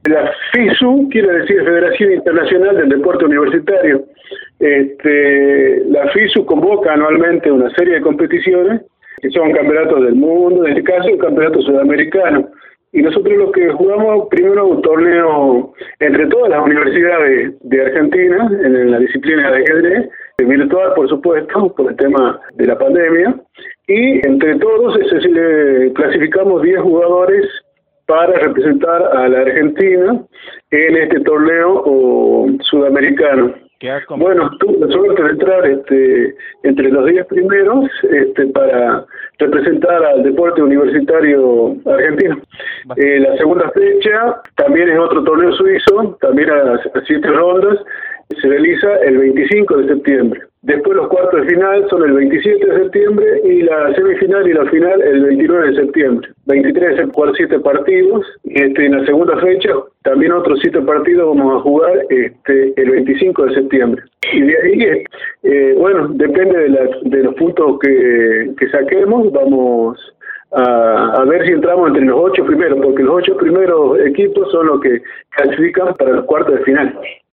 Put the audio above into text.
La FISU quiere decir Federación Internacional del Deporte Universitario. La FISU convoca anualmente una serie de competiciones que son campeonatos del mundo, en este caso un campeonato sudamericano. Y nosotros lo que jugamos primero un torneo entre todas las universidades de Argentina en la disciplina de ajedrez, virtual por supuesto, por el tema de la pandemia, y entre todos clasificamos 10 jugadores para representar a la Argentina en este torneo sudamericano. Bueno, tuve la suerte de entrar entre los 10 primeros para representar al deporte universitario argentino. La segunda fecha también es otro torneo suizo, también a 7 rondas, se realiza el 25 de septiembre. Después los cuartos de final son el 27 de septiembre y la semifinal y la final el 29 de septiembre. 23 es jugar 7 partidos y en la segunda fecha también otros 7 partidos vamos a jugar el 25 de septiembre. Y de ahí, bueno, depende de los puntos que saquemos, vamos a ver si entramos entre los 8 primeros, porque los 8 primeros equipos son los que clasifican para los cuartos de final.